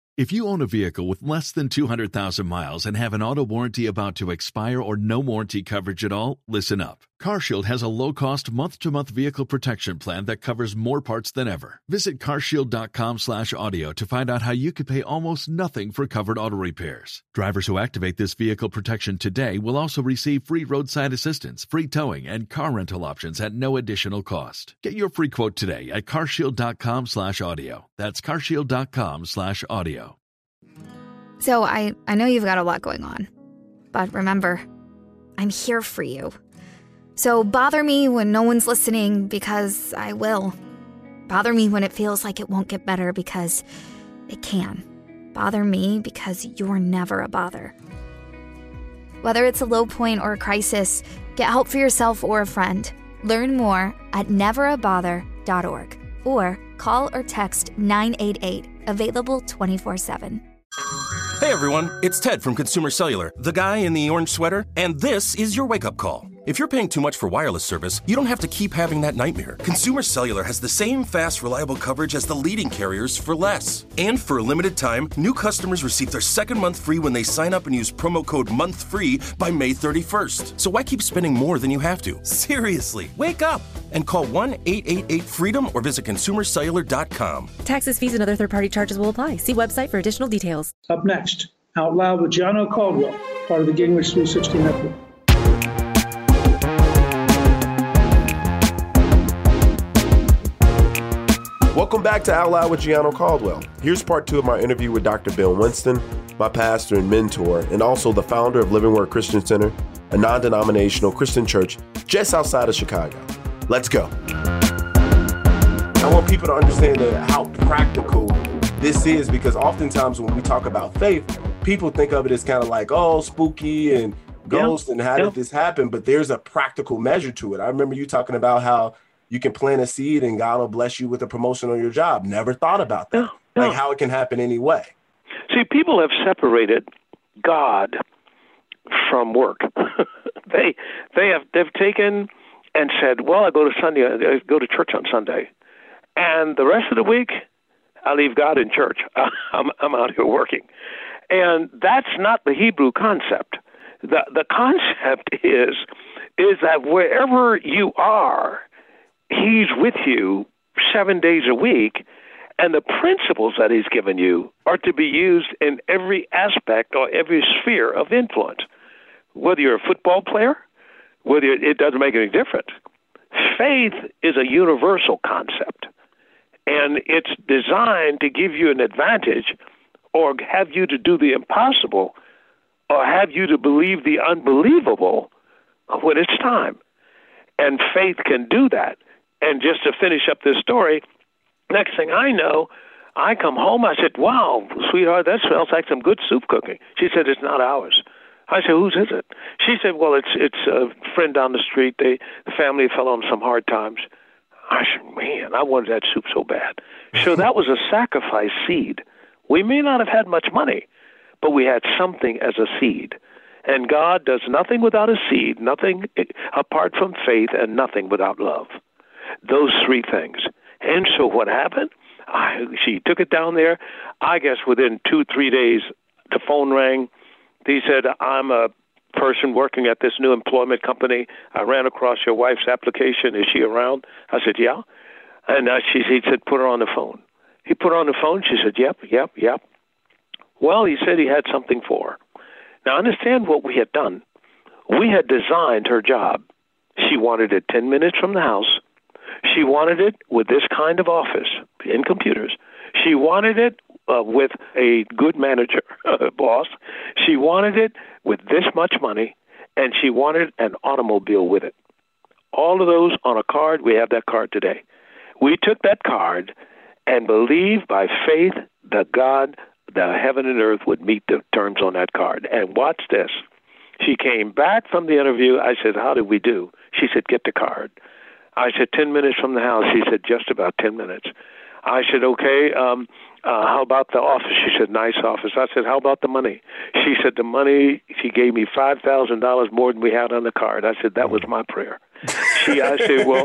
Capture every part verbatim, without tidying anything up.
If you own a vehicle with less than two hundred thousand miles and have an auto warranty about to expire or no warranty coverage at all, listen up. CarShield has a low-cost month-to-month vehicle protection plan that covers more parts than ever. Visit carshield.com slash audio to find out how you could pay almost nothing for covered auto repairs. Drivers who activate this vehicle protection today will also receive free roadside assistance, free towing, and car rental options at no additional cost. Get your free quote today at carshield.com slash audio. That's carshield.com slash audio. So I, I know you've got a lot going on, but remember, I'm here for you. So bother me when no one's listening, because I will. Bother me when it feels like it won't get better, because it can. Bother me because you're never a bother. Whether it's a low point or a crisis, get help for yourself or a friend. Learn more at never a bother dot org or call or text nine eight eight, available twenty-four seven. Hey everyone, it's Ted from Consumer Cellular, the guy in the orange sweater, and this is your wake-up call. If you're paying too much for wireless service, you don't have to keep having that nightmare. Consumer Cellular has the same fast, reliable coverage as the leading carriers for less. And for a limited time, new customers receive their second month free when they sign up and use promo code MONTHFREE by May thirty-first. So why keep spending more than you have to? Seriously, wake up and call one eight eight eight freedom or visit consumer cellular dot com. Taxes, fees, and other third-party charges will apply. See website for additional details. Up next, Out Loud with Gianno Caldwell, part of the Gingrich three sixty Network. Welcome back to Out Loud with Gianno Caldwell. Here's part two of my interview with Doctor Bill Winston, my pastor and mentor, and also the founder of Living Word Christian Center, a non-denominational Christian church just outside of Chicago. Let's go. I want people to understand that how practical this is, because oftentimes when we talk about faith, people think of it as kind of like, oh, spooky and ghosts, yeah. and how yeah. did this happen? But there's a practical measure to it. I remember you talking about how you can plant a seed and God will bless you with a promotion on your job. Never thought about that. No, no. Like how it can happen anyway. See, people have separated God from work. they they have they've taken and said, well, I go to Sunday, I go to church on Sunday, and the rest of the week I leave God in church. I'm I'm out here working, and that's not the Hebrew concept. the The concept is is that wherever you are, He's with you seven days a week, and the principles that He's given you are to be used in every aspect or every sphere of influence. Whether you're a football player, whether you're, it doesn't make any difference. Faith is a universal concept, and it's designed to give you an advantage or have you to do the impossible or have you to believe the unbelievable when it's time. And faith can do that. And just to finish up this story, next thing I know, I come home. I said, wow, sweetheart, that smells like some good soup cooking. She said, it's not ours. I said, whose is it? She said, well, it's it's a friend down the street. They, the family fell on some hard times. I said, man, I wanted that soup so bad. So that was a sacrifice seed. We may not have had much money, but we had something as a seed. And God does nothing without a seed, nothing apart from faith, and nothing without love. Those three things. And so what happened? I, she took it down there. I guess within two, three days, the phone rang. He said, I'm a person working at this new employment company. I ran across your wife's application. Is she around? I said, yeah. And uh, she, he said, put her on the phone. He put her on the phone. She said, yep, yep, yep. Well, he said he had something for her. Now, understand what we had done. We had designed her job. She wanted it ten minutes from the house. She wanted it with this kind of office in computers. She wanted it uh, with a good manager, uh, boss. She wanted it with this much money, and she wanted an automobile with it. All of those on a card. We have that card today. We took that card and believed by faith that God, the heaven and earth, would meet the terms on that card. And watch this. She came back from the interview. I said, how did we do? She said, get the card. I said, ten minutes from the house. She said, just about ten minutes. I said, okay, um, uh, how about the office? She said, nice office. I said, how about the money? She said, the money, she gave me five thousand dollars more than we had on the card. I said, that was my prayer. She, I said, well,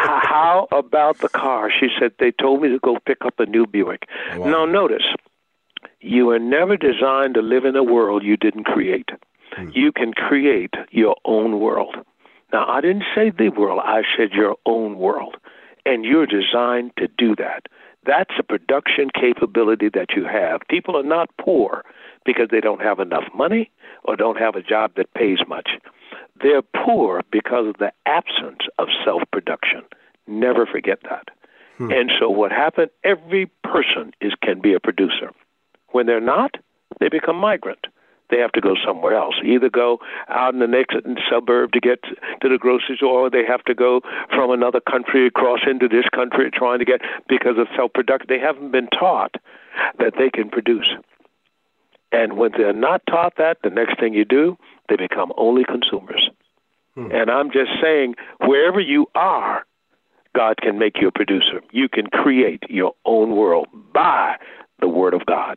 how about the car? She said, they told me to go pick up a new Buick. Wow. Now, notice, You were never designed to live in a world you didn't create. Hmm. You can create your own world. Now, I didn't say the world. I said your own world. And you're designed to do that. That's a production capability that you have. People are not poor because they don't have enough money or don't have a job that pays much. They're poor because of the absence of self-production. Never forget that. Hmm. And so what happened, every person is can be a producer. When they're not, they become migrant. They have to go somewhere else. Either go out in the next suburb to get to the grocery store, or they have to go from another country across into this country trying to get, because of self-production. They haven't been taught that they can produce. And when they're not taught that, the next thing you do, they become only consumers. Hmm. And I'm just saying, wherever you are, God can make you a producer. You can create your own world by the Word of God.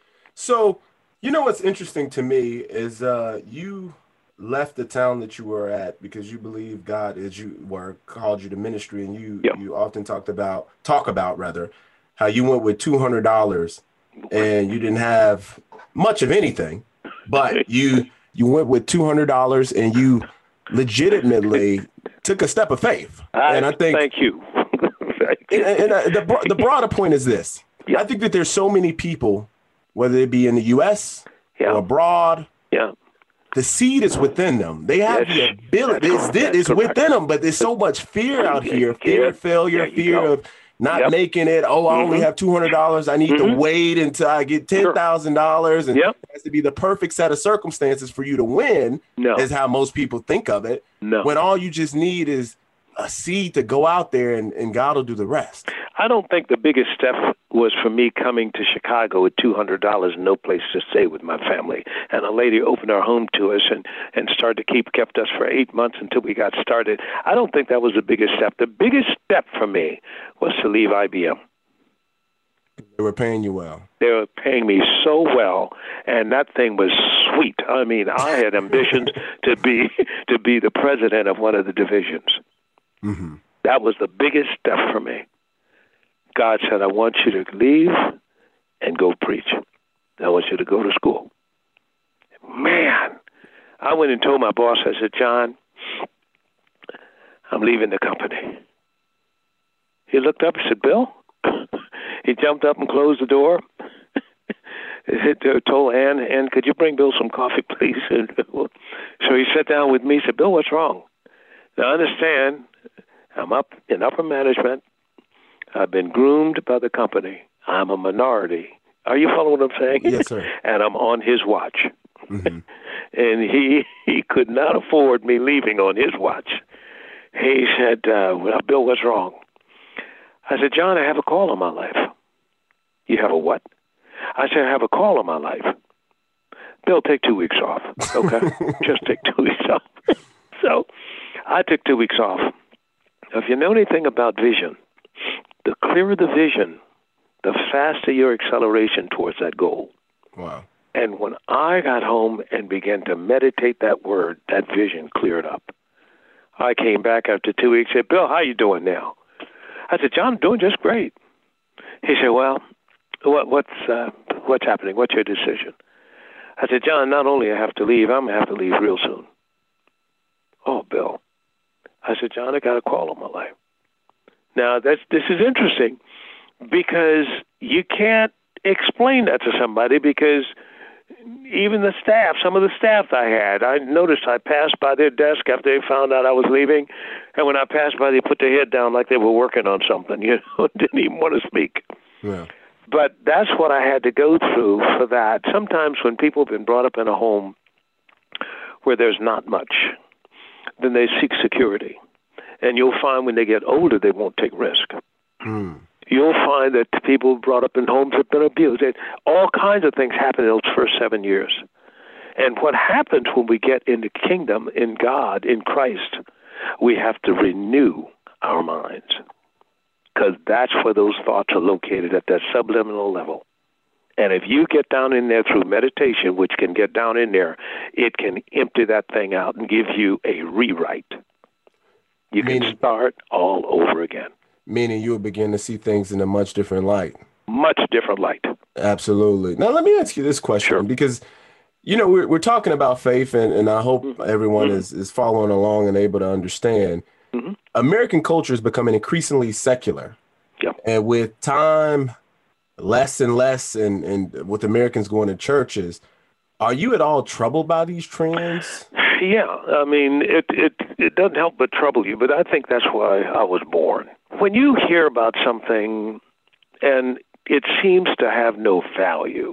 So, you know what's interesting to me is uh, you left the town that you were at because you believe God is you were called you to ministry, and you yep. you often talked about talk about rather how you went with two hundred dollars and you didn't have much of anything, but you you went with two hundred dollars and you legitimately took a step of faith. I, and I think thank you. thank you. And, and uh, the the broader point is this: yep. I think that there's so many people, whether it be in the U S yeah. or abroad, yeah. the seed is within them. They have yes. the ability. It's, it's within them, but there's so much fear out here, fear of failure, fear go. of not yep. making it. Oh, I mm-hmm. only have two hundred dollars. I need mm-hmm. to wait until I get ten thousand dollars. And yep. it has to be the perfect set of circumstances for you to win, no. is how most people think of it. No. When all you just need is a seed to go out there, and, and God will do the rest. I don't think the biggest step was for me coming to Chicago with two hundred dollars and no place to stay with my family. And a lady opened our home to us and, and started to keep, kept us for eight months until we got started. I don't think that was the biggest step. The biggest step for me was to leave I B M. They were paying you well. They were paying me so well, and that thing was sweet. I mean, I had ambitions to be to be the president of one of the divisions. Mm-hmm. That was the biggest step for me. God said, I want you to leave and go preach. I want you to go to school. Man, I went and told my boss, I said, John, I'm leaving the company. He looked up and said, Bill? He jumped up and closed the door. He told Ann, Ann, could you bring Bill some coffee, please? So he sat down with me and said, Bill, what's wrong? Now, understand, I'm up in upper management. I've been groomed by the company. I'm a minority. Are you following what I'm saying? Yes, sir. And I'm on his watch. Mm-hmm. And he he could not afford me leaving on his watch. He said, uh, well, Bill, what's wrong? I said, John, I have a call on my life. You have a what? I said, I have a call on my life. Bill, take two weeks off, okay? Just take two weeks off. So I took two weeks off. If you know anything about vision, the clearer the vision, the faster your acceleration towards that goal. Wow. And when I got home and began to meditate that word, that vision cleared up. I came back after two weeks and said, Bill, how you doing now? I said, John, I'm doing just great. He said, well, what, what's uh, what's happening? What's your decision? I said, John, not only I have to leave, I'm going to have to leave real soon. Oh, Bill. I said, John, I got a call on my life. Now, that's, this is interesting because you can't explain that to somebody because even the staff, some of the staff I had, I noticed I passed by their desk after they found out I was leaving, and when I passed by, they put their head down like they were working on something, you know, didn't even want to speak. Yeah. But that's what I had to go through for that. Sometimes when people have been brought up in a home where there's not much, then they seek security. And you'll find when they get older, they won't take risk. Mm. You'll find that people brought up in homes have been abused. All kinds of things happen in those first seven years. And what happens when we get in the kingdom, in God, in Christ, we have to renew our minds. Because that's where those thoughts are located, at that subliminal level. And if you get down in there through meditation, which can get down in there, it can empty that thing out and give you a rewrite. You meaning, can start all over again. Meaning you'll begin to see things in a much different light. much different light. Absolutely. Now, let me ask you this question, Sure. because, you know, we're, we're talking about faith, and, and I hope Mm-hmm. everyone is, is following along and able to understand. Mm-hmm. American culture is becoming increasingly secular. Yeah. And with time, less and less, and, and with Americans going to churches, are you at all troubled by these trends? Yeah, I mean, it, it it doesn't help but trouble you, but I think that's why I was born. When you hear about something and it seems to have no value,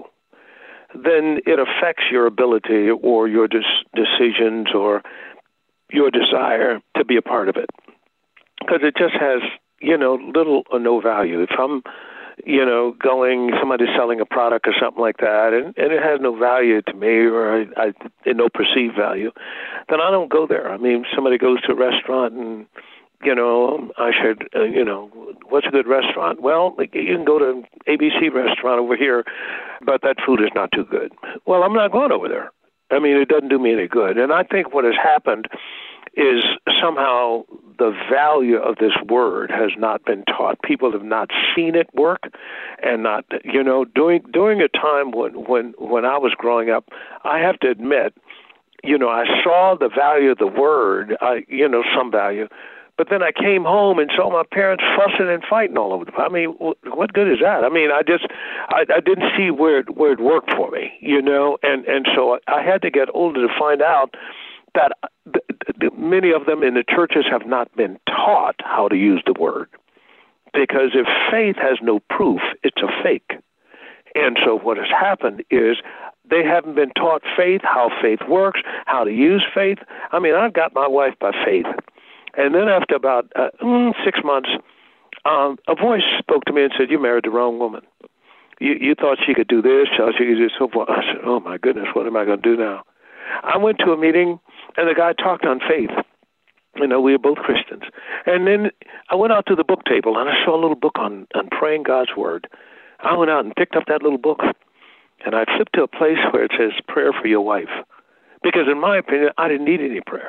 then it affects your ability or your des- decisions or your desire to be a part of it. Because it just has, you know, little or no value. If I'm, you know, going, somebody's selling a product or something like that, and, and it has no value to me, or I, I no perceived value, then I don't go there. I mean, somebody goes to a restaurant and, you know, I should, uh, you know, what's a good restaurant? Well, you can go to A B C restaurant over here, but that food is not too good. Well, I'm not going over there. I mean, it doesn't do me any good. And I think what has happened is somehow the value of this word has not been taught. People have not seen it work, and not, you know, during during a time when when when I was growing up, I have to admit, you know, I saw the value of the word, I you know, some value, but then I came home and saw my parents fussing and fighting all over the place. I mean, what good is that? I mean, I just I, I didn't see where it, where it worked for me, you know, and and so I had to get older to find out that many of them in the churches have not been taught how to use the word. Because if faith has no proof, it's a fake. And so what has happened is they haven't been taught faith, how faith works, how to use faith. I mean, I've got my wife by faith. And then after about uh, mm, six months, um, a voice spoke to me and said, "You married the wrong woman. You, you thought she could do this, she could do so forth." I said, "Oh, my goodness, what am I going to do now?" I went to a meeting, and the guy talked on faith. You know, we were both Christians. And then I went out to the book table, and I saw a little book on, on praying God's word. I went out and picked up that little book, and I flipped to a place where it says prayer for your wife. Because in my opinion, I didn't need any prayer.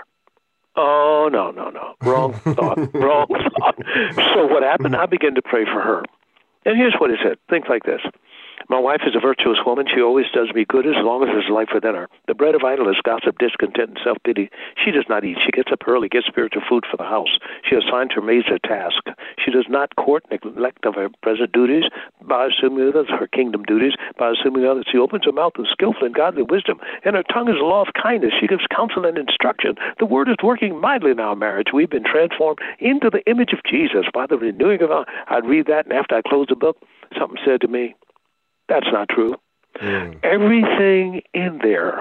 Oh, no, no, no. Wrong thought. Wrong thought. So what happened, I began to pray for her. And here's what it said. Think like this. My wife is a virtuous woman. She always does me good as long as there's life within her. The bread of idleness, gossip, discontent, and self-pity, she does not eat. She gets up early, gets spiritual food for the house. She assigns her maids a task. She does not court neglect of her present duties by assuming others her kingdom duties, by assuming others. She opens her mouth with skillful and godly wisdom, and her tongue is a law of kindness. She gives counsel and instruction. The word is working mightily in our marriage. We've been transformed into the image of Jesus by the renewing of our... I'd read that, and after I closed the book, something said to me, "That's not true." Mm. Everything in there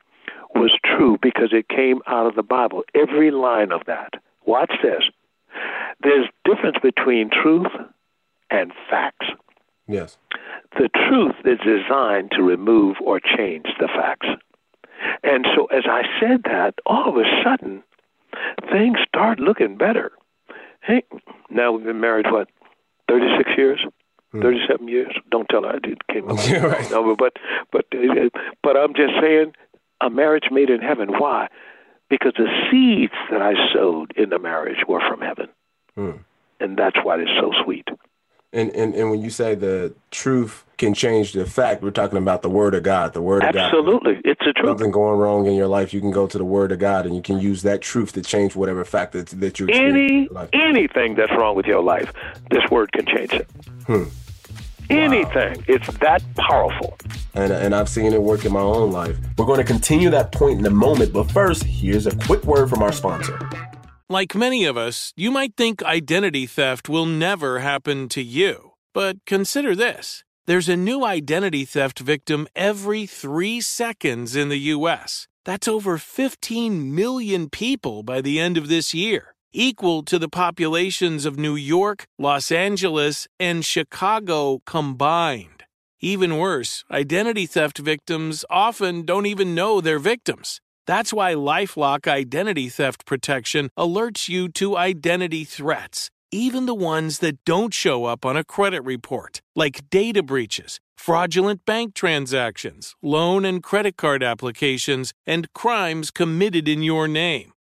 was true because it came out of the Bible. Every line of that. Watch this. There's difference between truth and facts. Yes. The truth is designed to remove or change the facts. And so as I said that, all of a sudden, things start looking better. Hey, now we've been married, what, thirty-six years? thirty-seven years. Don't tell her I did. Came up yeah, right. no, but but but I'm just saying, a marriage made in heaven. Why? Because the seeds that I sowed in the marriage were from heaven, hmm. and that's why it's so sweet. And, and and when you say the truth can change the fact, we're talking about the Word of God. The Word of Absolutely. God. Absolutely, it's the truth. Something going wrong in your life, you can go to the Word of God, and you can use that truth to change whatever fact that that you experience Any in your life. anything that's wrong with your life, this word can change it. Hmm. Anything. Wow. It's that powerful. And, and I've seen it work in my own life. We're going to continue that point in a moment, but first, here's a quick word from our sponsor. Like many of us, you might think identity theft will never happen to you. But consider this. There's a new identity theft victim every three seconds in the U S. That's over fifteen million people by the end of this year, equal to the populations of New York, Los Angeles, and Chicago combined. Even worse, identity theft victims often don't even know they're victims. That's why LifeLock Identity Theft Protection alerts you to identity threats, even the ones that don't show up on a credit report, like data breaches, fraudulent bank transactions, loan and credit card applications, and crimes committed in your name.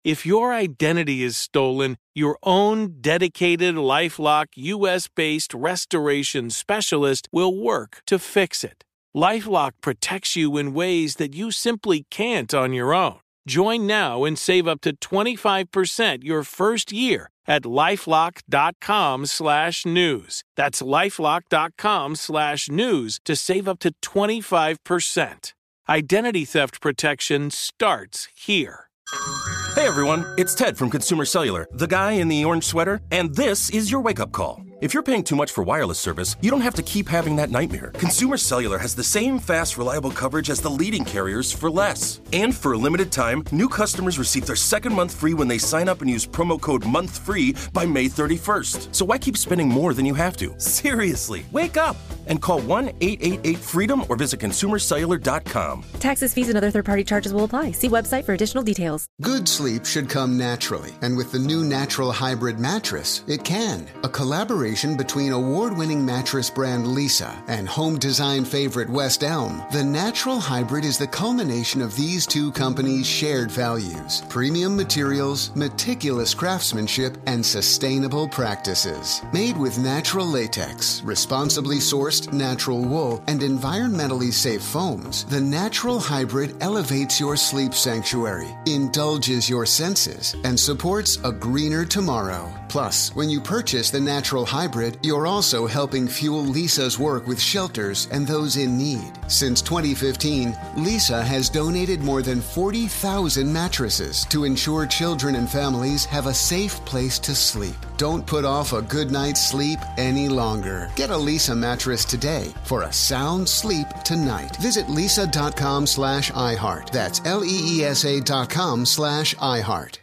If your identity is stolen, your own dedicated LifeLock U S-based restoration specialist will work to fix it. LifeLock protects you in ways that you simply can't on your own. Join now and save up to twenty-five percent your first year at LifeLock.com slash news. That's LifeLock.com slash news to save up to twenty-five percent. Identity theft protection starts here. Hey everyone, it's Ted from Consumer Cellular, the guy in the orange sweater, and this is your wake-up call. If you're paying too much for wireless service, you don't have to keep having that nightmare. Consumer Cellular has the same fast, reliable coverage as the leading carriers for less. And for a limited time, new customers receive their second month free when they sign up and use promo code MONTHFREE by May thirty-first. So why keep spending more than you have to? Seriously, wake up and call one eight eight eight FREEDOM or visit consumer cellular dot com. Taxes, fees, and other third-party charges will apply. See website for additional details. Good sleep should come naturally, and with the new Natural Hybrid mattress, it can. A collaboration between award-winning mattress brand Leesa and home design favorite West Elm, the Natural Hybrid is the culmination of these two companies' shared values: premium materials, meticulous craftsmanship, and sustainable practices. Made with natural latex, responsibly sourced natural wool, and environmentally safe foams, the Natural Hybrid elevates your sleep sanctuary, indulges your senses, and supports a greener tomorrow. Plus, when you purchase the Natural Hybrid, you're also helping fuel Leesa's work with shelters and those in need. Since twenty fifteen, Leesa has donated more than forty thousand mattresses to ensure children and families have a safe place to sleep. Don't put off a good night's sleep any longer. Get a Leesa mattress today for a sound sleep tonight. Visit leesa.com slash iHeart. That's L-E-E-S-A dot com slash iHeart.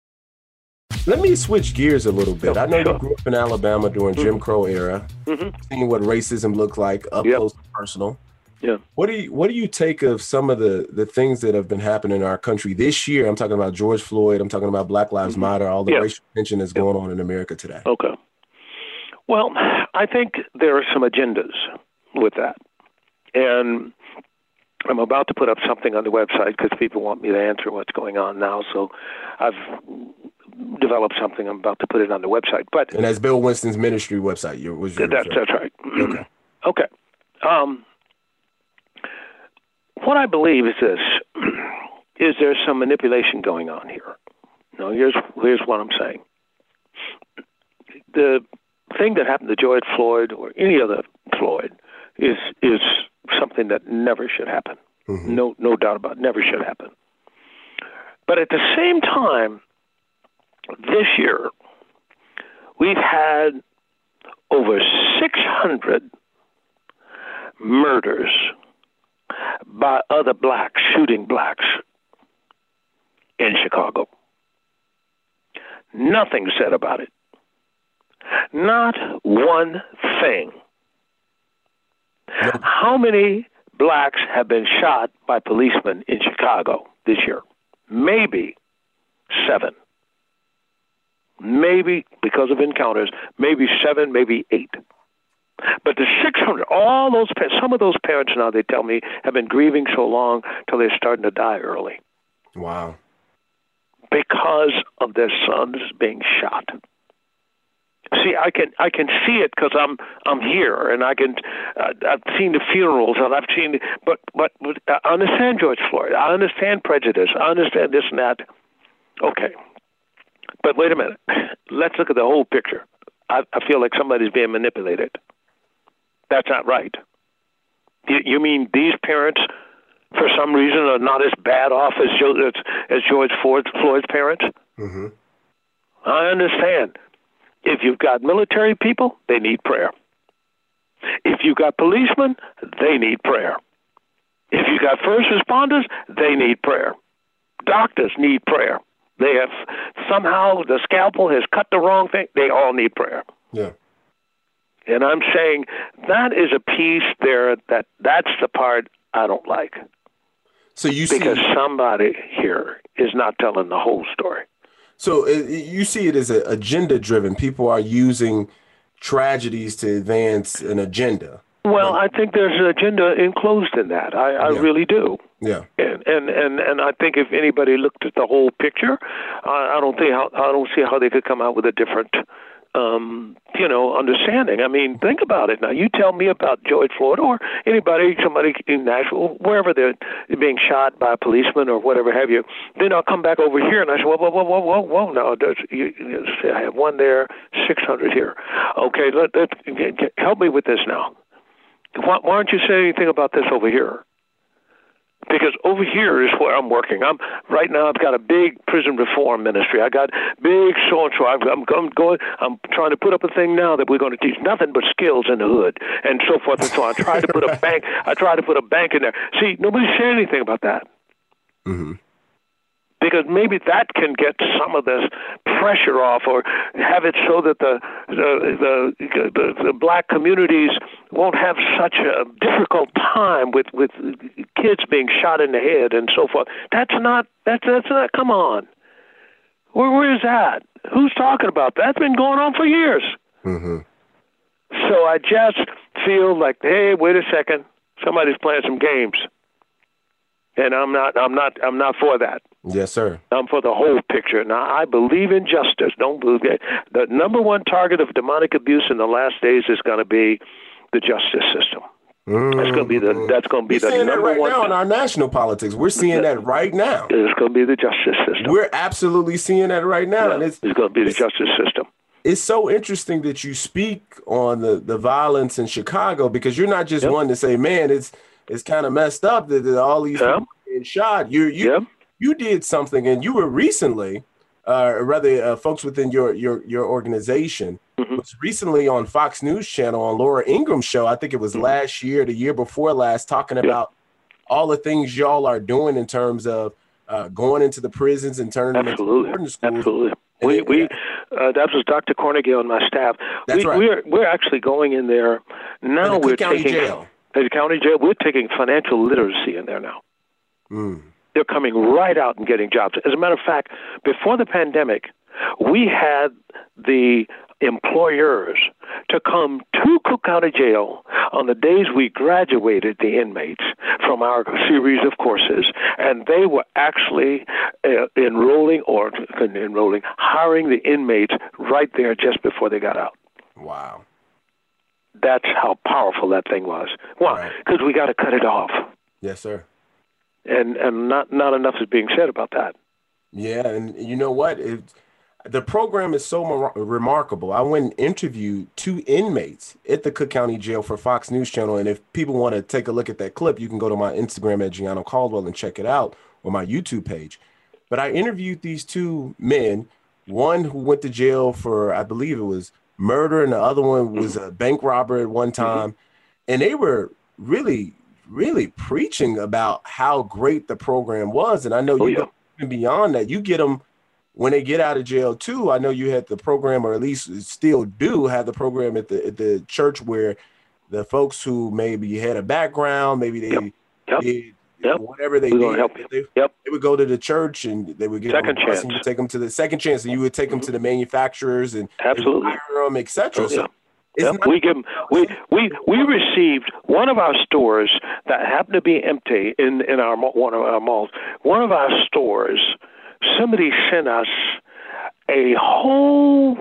Let me switch gears a little bit. Oh, I know sure. you grew up in Alabama during Mm-hmm. Jim Crow era, Mm-hmm. seeing what racism looked like up Yep. close and personal. Yeah. What do you what do you take of some of the, the things that have been happening in our country this year? I'm talking about George Floyd. I'm talking about Black Lives Mm-hmm. Matter, all the Yeah. racial tension that's Yeah. going on in America today. Okay. Well, I think there are some agendas with that. And I'm about to put up something on the website because people want me to answer what's going on now. So I've developed something. I'm about to put it on the website. But And that's Bill Winston's ministry website. Your, was your that's, that's right. Okay. Okay. Um, what I believe is this, is there's some manipulation going on here. Now, here's, here's what I'm saying. The thing that happened to George Floyd or any other Floyd is is something that never should happen. Mm-hmm. No, no doubt about it. Never should happen. But at the same time, this year, we've had over six hundred murders by other blacks, shooting blacks in Chicago. Nothing said about it. Not one thing. Nope. How many blacks have been shot by policemen in Chicago this year? Maybe seven. Maybe, because of encounters, maybe seven, maybe eight. But the six hundred, all those, some of those parents now, they tell me, have been grieving so long till they're starting to die early Wow. because of their sons being shot. See, I can I can see it because I'm I'm here, and I can uh, I've seen the funerals, and I've seen. But but, but I understand George Floyd. I understand prejudice. I understand this and that. Okay, but wait a minute. Let's look at the whole picture. I, I feel like somebody's being manipulated. That's not right. You, you mean these parents, for some reason, are not as bad off as George, as George Floyd's, Floyd's parents? Mm-hmm. I understand. If you've got military people, they need prayer. If you've got policemen, they need prayer. If you've got first responders, they need prayer. Doctors need prayer. They have somehow the scalpel has cut the wrong thing. They all need prayer. Yeah. And I'm saying that is a piece there that that's the part I don't like. So you see, because somebody here is not telling the whole story. So it, you see it as a agenda driven. People are using tragedies to advance an agenda. Well, I think there's an agenda enclosed in that. I, I Yeah. really do. Yeah. And, and and and I think if anybody looked at the whole picture, I, I don't think how I don't see how they could come out with a different, um, you know, understanding. I mean, think about it. Now, you tell me about George Floyd or anybody, somebody in Nashville, wherever they're being shot by a policeman or whatever have you. Then I'll come back over here and I say, whoa, whoa, whoa, whoa, whoa, whoa. No, there's, you, you say I have one there, six hundred here. Okay, let, let help me with this now. Why, why don't you say anything about this over here? Because over here is where I'm working. I'm right now. I've got a big prison reform ministry. I got big so and so. I'm, I'm going. I'm trying to put up a thing now that we're going to teach nothing but skills in the hood and so forth and so on. I try to put a bank. I try to put a bank in there. See, nobody said anything about that. Mm-hmm. Because maybe that can get some of this pressure off, or have it so that the the the, the, the black communities won't have such a difficult time with, with kids being shot in the head and so forth. That's not. That's that's not. Come on, where where is that? Who's talking about that? That's been going on for years. Mm-hmm. So I just feel like, hey, wait a second, somebody's playing some games, and I'm not. I'm not. I'm not for that. Yes, sir. I'm for the whole picture. Now, I believe in justice. Don't believe it. The number one target of demonic abuse in the last days is going to be the justice system. Mm. That's going to be the. That's going to be We're the seeing number that right one now in our national politics. We're seeing that right now. It's going to be the justice system. We're absolutely seeing that right now. Yeah, and it's, it's going to be the it's, justice system. It's so interesting that you speak on the, the violence in Chicago, because you're not just yep. one to say, man, it's it's kind of messed up that, that all these yep. people getting shot. You you yep. you did something, and you were recently, uh, or rather, uh, folks within your your your organization mm-hmm. was recently on Fox News Channel on Laura Ingram's show. I think it was mm-hmm. last year, the year before last, talking yep. about all the things y'all are doing in terms of uh, going into the prisons and turning Absolutely. them into schools. Absolutely. We it, we uh, that was Doctor Cornegay on my staff. That's we, right. We're we're actually going in there now. In the we're county taking jail. At the county jail. We're taking financial literacy in there now. Mm. They're coming right out and getting jobs. As a matter of fact, before the pandemic, we had the employers to come to Cook County Jail on the days we graduated the inmates from our series of courses, and they were actually uh, enrolling or enrolling, hiring the inmates right there just before they got out. Wow. That's how powerful that thing was. Why? Because right. we got to cut it off. Yes, sir. And and not, not enough is being said about that. Yeah, and you know what? It, the program is so mar- remarkable. I went and interviewed two inmates at the Cook County Jail for Fox News Channel, and if people want to take a look at that clip, you can go to my Instagram at Gianno Caldwell and check it out, or my YouTube page. But I interviewed these two men, one who went to jail for, I believe it was murder, and the other one was a bank robber at one time, and they were really really preaching about how great the program was. And I know you oh, yeah. go even beyond that. You get them when they get out of jail too. I know you had the program, or at least still do have the program at the at the church, where the folks who maybe had a background, maybe they yep. Yep. did yep. whatever they We're did, gonna help you. They, yep. they would go to the church and they would get second them chance. And you take them to the second chance, and you would take them mm-hmm. to the manufacturers and absolutely hire them, et cetera. Oh, so yeah. Yep. We give them, we we we received one of our stores that happened to be empty in in our one of our malls. One of our stores, somebody sent us a whole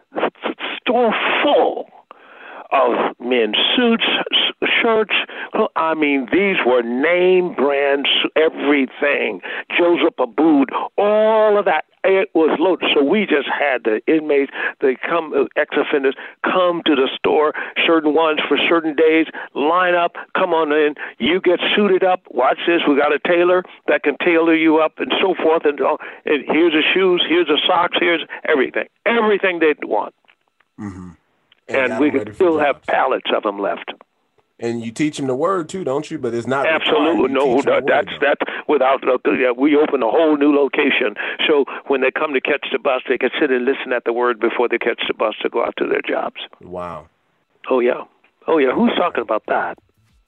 store full of men's suits, shirts. I mean, these were name brands, everything. Joseph Abood, all of that. It was loaded. So we just had the inmates, they come, ex-offenders, come to the store, certain ones for certain days, line up, come on in. You get suited up. Watch this. We got a tailor that can tailor you up and so forth. And, uh, and here's the shoes, here's the socks, here's everything. Everything they want. Mm-hmm. And, and we can still have pallets of them left. And you teach them the word too, don't you? But it's not absolutely no. That, that's that's without. Uh, yeah, we open a whole new location, so when they come to catch the bus, they can sit and listen at the word before they catch the bus to go out to their jobs. Wow. Oh yeah. Oh yeah. Who's talking about that?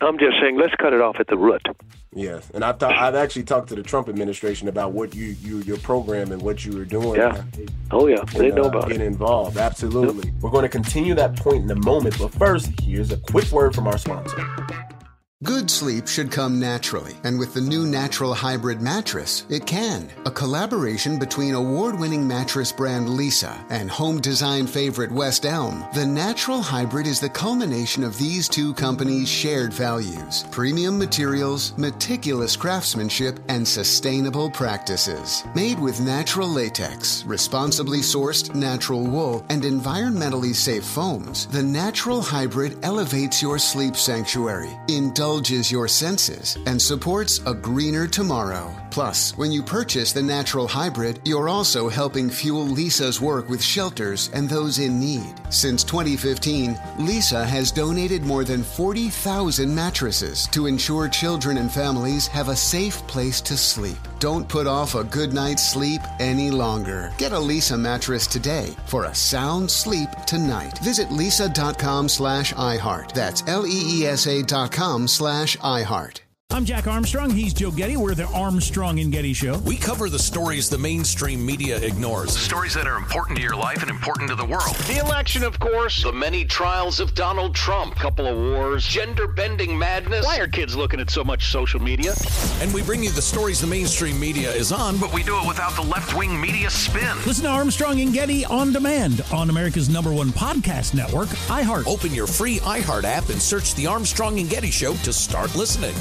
I'm just saying, let's cut it off at the root. Yes, and I've, th- I've actually talked to the Trump administration about what you, you your program and what you were doing. Yeah. Oh, yeah. They and, know about uh, getting it. involved. Absolutely. Yep. We're going to continue that point in a moment, but first, here's a quick word from our sponsor. Good sleep should come naturally, and with the new Natural Hybrid mattress, it can. A collaboration between award-winning mattress brand Leesa and home design favorite West Elm, the Natural Hybrid is the culmination of these two companies' shared values: premium materials, meticulous craftsmanship, and sustainable practices. Made with natural latex, responsibly sourced natural wool, and environmentally safe foams, the Natural Hybrid elevates your sleep sanctuary, indulges your senses, and supports a greener tomorrow. Plus, when you purchase the Natural Hybrid, you're also helping fuel Leesa's work with shelters and those in need. Since twenty fifteen, Leesa has donated more than forty thousand mattresses to ensure children and families have a safe place to sleep. Don't put off a good night's sleep any longer. Get a Leesa mattress today for a sound sleep tonight. Visit leesa.com slash iHeart. That's L-E-E-S-A dot com slash iHeart. I'm Jack Armstrong. He's Joe Getty. We're the Armstrong and Getty Show. We cover the stories the mainstream media ignores. The stories that are important to your life and important to the world. The election, of course. The many trials of Donald Trump. Couple of wars. Gender-bending madness. Why are kids looking at so much social media? And we bring you the stories the mainstream media is on, but we do it without the left-wing media spin. Listen to Armstrong and Getty on demand on America's number one podcast network, iHeart. Open your free iHeart app and search The Armstrong and Getty Show to start listening.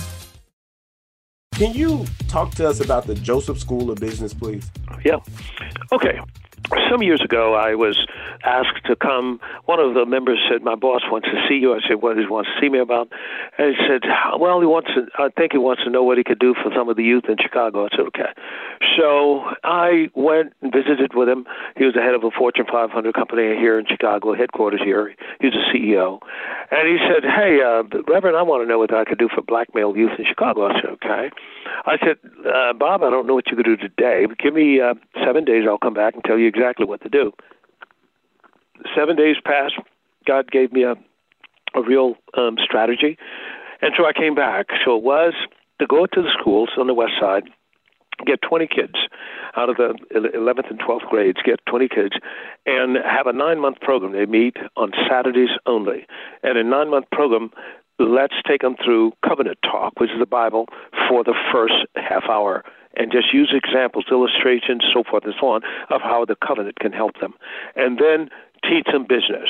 Can you talk to us about the Joseph School of Business, please? Yeah. Okay. Some years ago, I was asked to come. One of the members said, my boss wants to see you. I said, what does he want to see me about? And he said, well, he wants to, I think he wants to know what he could do for some of the youth in Chicago. I said, okay. So I went and visited with him. He was the head of a Fortune five hundred company here in Chicago, headquarters here. He was a C E O. And he said, hey, uh, Reverend, I want to know what I could do for black male youth in Chicago. I said, okay. I said, uh, Bob, I don't know what you could do today, but give me uh, seven days. I'll come back and tell you exactly what to do. Seven days passed. God gave me a a real um, strategy. And so I came back. So it was to go to the schools on the west side, get twenty kids out of the eleventh and twelfth grades, get twenty kids, and have a nine-month program. They meet on Saturdays only. And a nine-month program, let's take them through covenant talk, which is the Bible, for the first half hour, and just use examples, illustrations, so forth and so on, of how the covenant can help them. And then teach them business.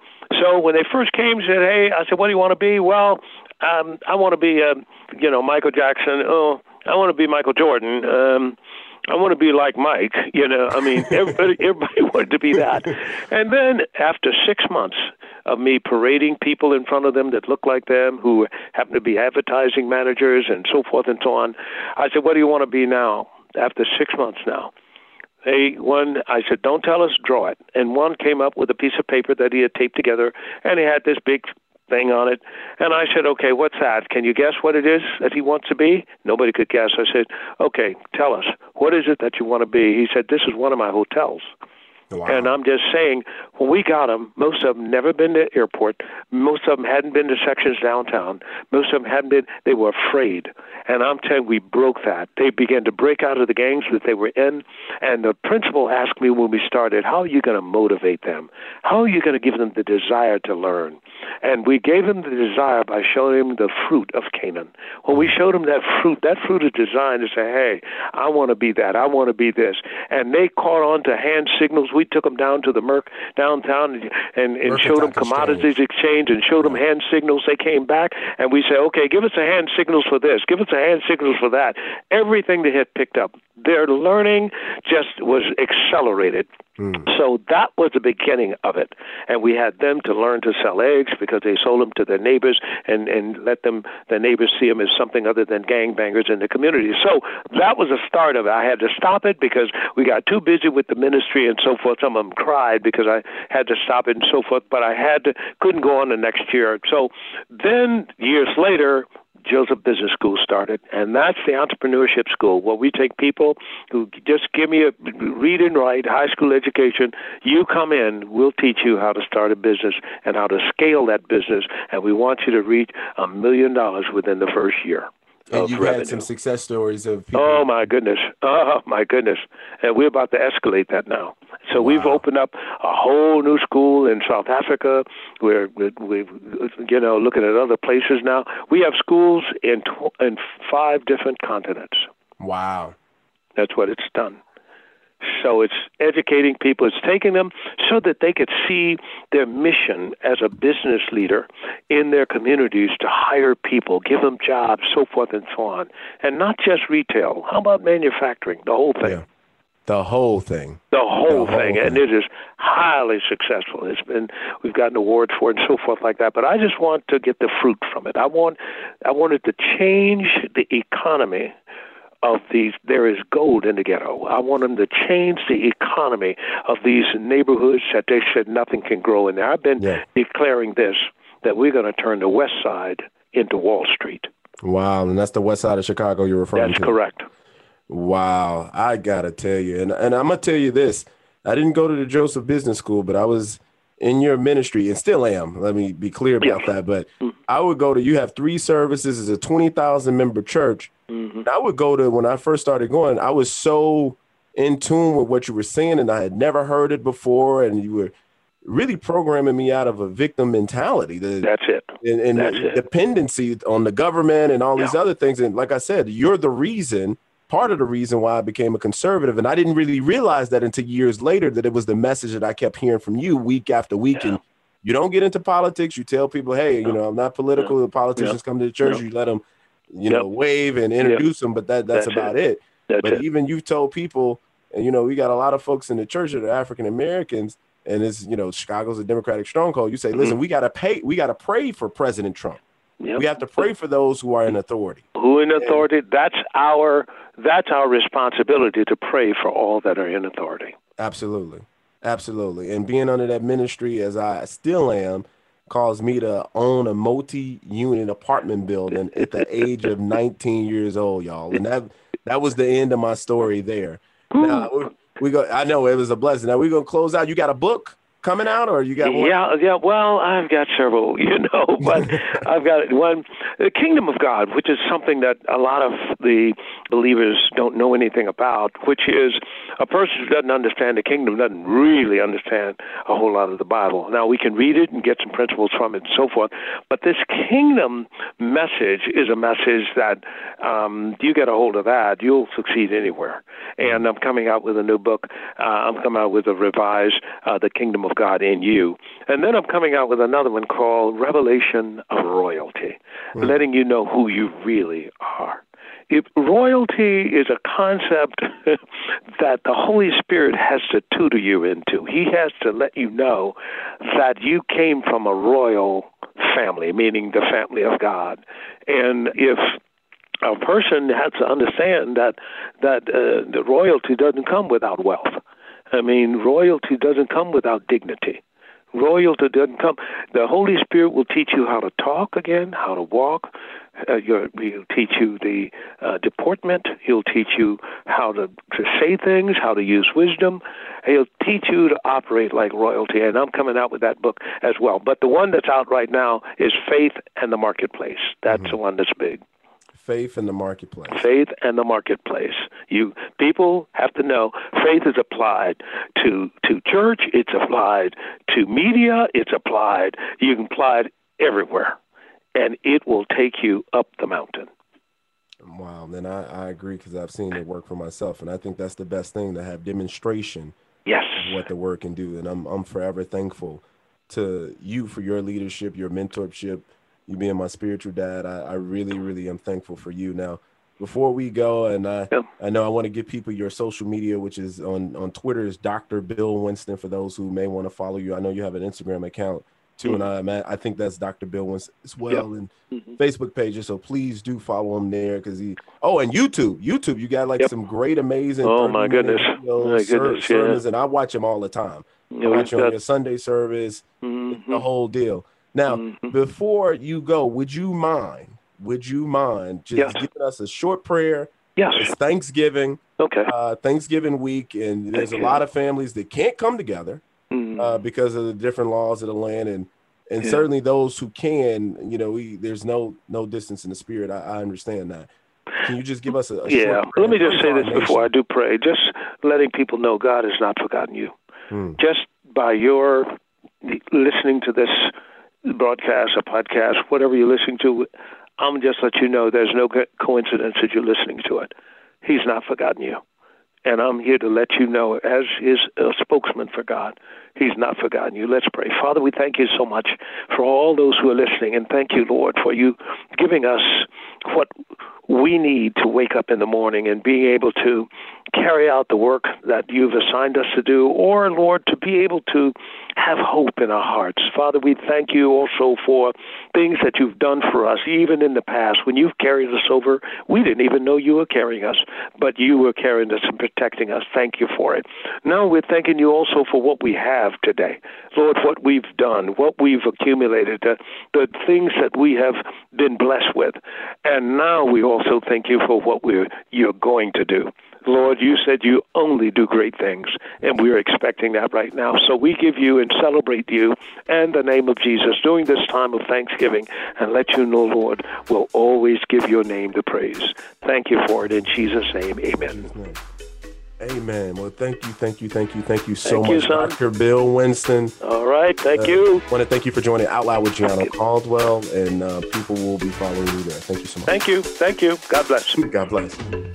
So when they first came, said, hey, I said, what do you want to be? Well, um, I want to be, uh, you know, Michael Jackson. Oh, I want to be Michael Jordan. Um, I want to be like Mike. You know, I mean, everybody, everybody wanted to be that. And then after six months of me parading people in front of them that look like them, who happen to be advertising managers and so forth and so on, I said, what do you want to be now? After six months now. They, one, I said, don't tell us, draw it. And one came up with a piece of paper that he had taped together, and he had this big thing on it. And I said, okay, what's that? Can you guess what it is that he wants to be? Nobody could guess. I said, okay, tell us. What is it that you want to be? He said, this is one of my hotels. Wow. And I'm just saying, when we got them, most of them never been to the airport. Most of them hadn't been to sections downtown. Most of them hadn't been. They were afraid. And I'm telling you, we broke that. They began to break out of the gangs that they were in. And the principal asked me when we started, how are you going to motivate them? How are you going to give them the desire to learn? And we gave them the desire by showing them the fruit of Canaan. When we showed them that fruit, that fruit is designed to say, hey, I want to be that. I want to be this. And they caught on to hand signals. We took them down to the Merc downtown and, and, and showed them commodities exchange and showed them hand signals. They came back and we said, okay, give us a hand signals for this. Give us a hand signals for that. Everything they had picked up. Their learning just was accelerated. Mm. So that was the beginning of it. And we had them to learn to sell eggs because they sold them to their neighbors and, and let them, their neighbors see them as something other than gangbangers in the community. So that was the start of it. I had to stop it because we got too busy with the ministry and so forth. Some of them cried because I had to stop it and so forth, but I had to, couldn't go on the next year. So then years later, Joseph Business School started, and that's the entrepreneurship school where we take people who just give me a read and write, high school education. You come in, we'll teach you how to start a business and how to scale that business, and we want you to reach a million dollars within the first year. And you've revenue. had some success stories of people. Oh, my goodness. Oh, my goodness. And we're about to escalate that now. So wow. We've opened up a whole new school in South Africa. We're, we're, we're you know, looking at other places now. We have schools in, tw- in five different continents. Wow. That's what it's done. So it's educating people. It's taking them so that they could see their mission as a business leader in their communities to hire people, give them jobs, so forth and so on. And not just retail. How about manufacturing? The whole thing. Yeah. The whole thing. The whole, the whole thing. thing. And it is highly successful. It's been, we've gotten awards for it and so forth like that. But I just want to get the fruit from it. I want, I wanted to change the economy of these. There is gold in the ghetto. I want them to change the economy of these neighborhoods that they said nothing can grow in there. I've been yeah. declaring this, that we're going to turn the West Side into Wall Street. Wow, and that's the West Side of Chicago you're referring that's to? That's correct. Wow, I got to tell you, and, and I'm going to tell you this. I didn't go to the Joseph Business School, but I was in your ministry and still am. Let me be clear about yeah. that. But mm-hmm. I would go to, you have three services, it's a twenty thousand member church. Mm-hmm. I would go to, when I first started going, I was so in tune with what you were saying, and I had never heard it before, and you were really programming me out of a victim mentality. The, That's it. And, and That's the it. dependency on the government and all yeah. these other things. And like I said, you're the reason, part of the reason why I became a conservative. And I didn't really realize that until years later, that it was the message that I kept hearing from you week after week. Yeah. And you don't get into politics. You tell people, hey, no. you know, I'm not political. No. The politicians no. come to the church. No. You let them, you know, yep. wave and introduce yep. them, but that that's, that's about it. it. That's but it. even you've told people, and, you know, we got a lot of folks in the church that are African-Americans, and it's, you know, Chicago's a Democratic stronghold. You say, listen, mm-hmm. we got to pay, we got to pray for President Trump. Yep. We have to pray for those who are in authority. Who in authority? And that's our, that's our responsibility, to pray for all that are in authority. Absolutely. Absolutely. And being under that ministry, as I still am, caused me to own a multi-unit apartment building at the age of nineteen years old, y'all. And that that was the end of my story there. Now, we, we go. I know it was a blessing. Now we're gonna close out. You got a book coming out, or you got one? Yeah, yeah. Well, I've got several, you know, but I've got one, The Kingdom of God, which is something that a lot of the believers don't know anything about, which is a person who doesn't understand the kingdom doesn't really understand a whole lot of the Bible. Now, we can read it and get some principles from it and so forth, but this kingdom message is a message that um, you get a hold of that, you'll succeed anywhere. And I'm coming out with a new book. Uh, I'm coming out with a revised uh, The Kingdom of God in You. And then I'm coming out with another one called Revelation of Royalty, mm. letting you know who you really are. If royalty is a concept that the Holy Spirit has to tutor you into. He has to let you know that you came from a royal family, meaning the family of God. And if a person has to understand that that uh, the royalty doesn't come without wealth. I mean, royalty doesn't come without dignity. Royalty doesn't come. The Holy Spirit will teach you how to talk again, how to walk. Uh, he'll teach you the uh, deportment. He'll teach you how to, to say things, how to use wisdom. He'll teach you to operate like royalty, and I'm coming out with that book as well. But the one that's out right now is Faith and the Marketplace. That's mm-hmm. the one that's big. Faith in the marketplace. Faith and the marketplace. You people have to know faith is applied to to church. It's applied to media. It's applied. You can apply it everywhere, and it will take you up the mountain. Wow, then I, I agree, because I've seen it work for myself, and I think that's the best thing, to have demonstration. Yes. Of what the word can do, and I'm I'm forever thankful to you for your leadership, your mentorship. You being my spiritual dad, I, I really, really am thankful for you. Now, before we go, and I, yep. I know I want to give people your social media, which is on, on Twitter is Doctor Bill Winston, for those who may want to follow you. I know you have an Instagram account too, mm-hmm. and I I think that's Doctor Bill Winston as well, yep. and mm-hmm. Facebook pages. So please do follow him there, because he. Oh, and YouTube, YouTube, you got like yep. some great, amazing. Oh my goodness, videos, my goodness, ser- yeah. sermons, and I watch them all the time. I watch you on your Sunday service, mm-hmm. the whole deal. Now, mm-hmm. before you go, would you mind would you mind just yes. giving us a short prayer? Yes. It's Thanksgiving. Okay. Uh, Thanksgiving week, and there's Thank a you. lot of families that can't come together mm. uh, because of the different laws of the land, and and yeah. certainly those who can, you know, we, there's no no distance in the spirit. I, I understand that. Can you just give us a, a yeah? short prayer? Let me just say this nation? before I do pray. Just letting people know God has not forgotten you. Hmm. Just by your listening to this broadcast, a podcast, whatever you're listening to, I'm just let you know there's no co- coincidence that you're listening to it. He's not forgotten you. And I'm here to let you know, as his uh, spokesman for God, he's not forgotten you. Let's pray. Father, we thank you so much for all those who are listening, and thank you, Lord, for you giving us what we need to wake up in the morning and being able to carry out the work that you've assigned us to do, or, Lord, to be able to have hope in our hearts. Father, we thank you also for things that you've done for us, even in the past. When you've carried us over, we didn't even know you were carrying us, but you were carrying us and protecting us. Thank you for it. Now we're thanking you also for what we have today. Lord, what we've done, what we've accumulated, the, the things that we have been blessed with. And now we also thank you for what we're, you're going to do. Lord, you said you only do great things, and we're expecting that right now. So we give you and celebrate you and the name of Jesus during this time of Thanksgiving, and let you know, Lord, we'll always give your name the praise. Thank you for it in Jesus' name. Amen. Amen. Well, thank you, thank you, thank you, thank you so thank much, you, son. Doctor Bill Winston. All right, thank uh, you. I want to thank you for joining Out Loud with Gianno Caldwell, and uh, people will be following you there. Thank you so much. Thank you. Thank you. God bless. God bless.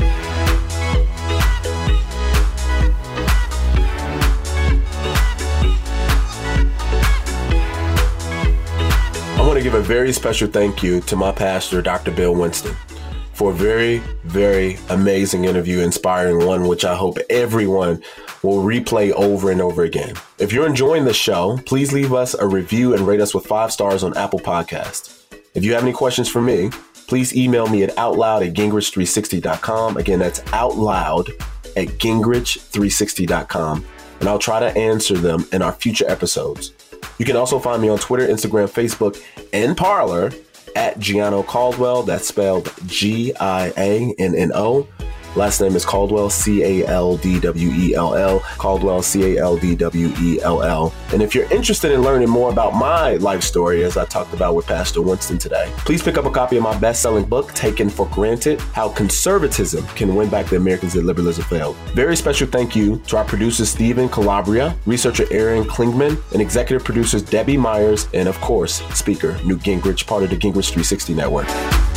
I want to give a very special thank you to my pastor, Doctor Bill Winston, for a very, very amazing interview, inspiring one, which I hope everyone will replay over and over again. If you're enjoying the show, please leave us a review and rate us with five stars on Apple Podcasts. If you have any questions for me, please email me at outloud at gingrich three sixty dot com. Again, that's outloud at gingrich three sixty dot com, and I'll try to answer them in our future episodes. You can also find me on Twitter, Instagram, Facebook, and Parler at Gianno Caldwell. That's spelled G I A N N O. Last name is Caldwell, C A L D W E L L. Caldwell, C A L D W E L L. And if you're interested in learning more about my life story, as I talked about with Pastor Winston today, please pick up a copy of my best-selling book, Taken for Granted: How Conservatism Can Win Back the Americans That Liberalism Failed. Very special thank you to our producer, Stephen Calabria, researcher Aaron Klingman, and executive producers Debbie Myers, and of course, speaker Newt Gingrich, part of the Gingrich three sixty Network.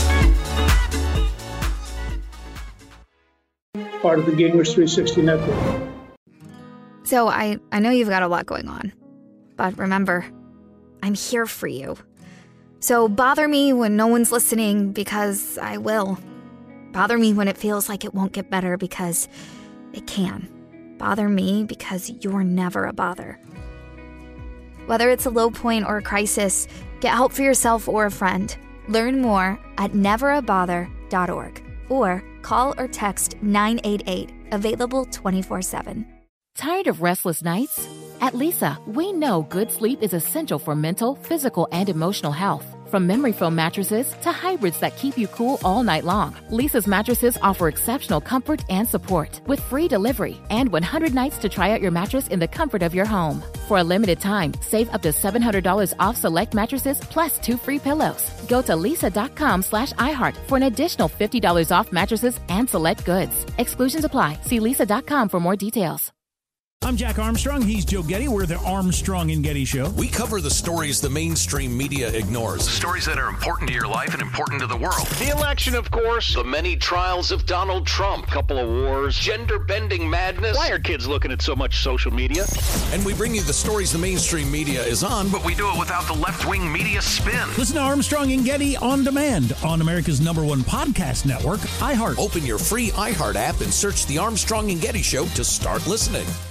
Part of the Gingrich three sixty Network. So I, I know you've got a lot going on, but remember, I'm here for you. So bother me when no one's listening, because I will. Bother me when it feels like it won't get better, because it can. Bother me because you're never a bother. Whether it's a low point or a crisis, get help for yourself or a friend. Learn more at never a bother dot org or call or text nine eight eight, available twenty-four seven. Tired of restless nights? At Leesa, we know good sleep is essential for mental, physical, and emotional health. From memory foam mattresses to hybrids that keep you cool all night long, Leesa's mattresses offer exceptional comfort and support with free delivery and one hundred nights to try out your mattress in the comfort of your home. For a limited time, save up to seven hundred dollars off select mattresses plus two free pillows. Go to leesa.com slash iHeart for an additional fifty dollars off mattresses and select goods. Exclusions apply. See leesa dot com for more details. I'm Jack Armstrong. He's Joe Getty. We're the Armstrong and Getty Show. We cover the stories the mainstream media ignores. Stories that are important to your life and important to the world. The election, of course. The many trials of Donald Trump. Couple of wars. Gender-bending madness. Why are kids looking at so much social media? And we bring you the stories the mainstream media is on, but we do it without the left-wing media spin. Listen to Armstrong and Getty on demand on America's number one podcast network, iHeart. Open your free iHeart app and search the Armstrong and Getty Show to start listening.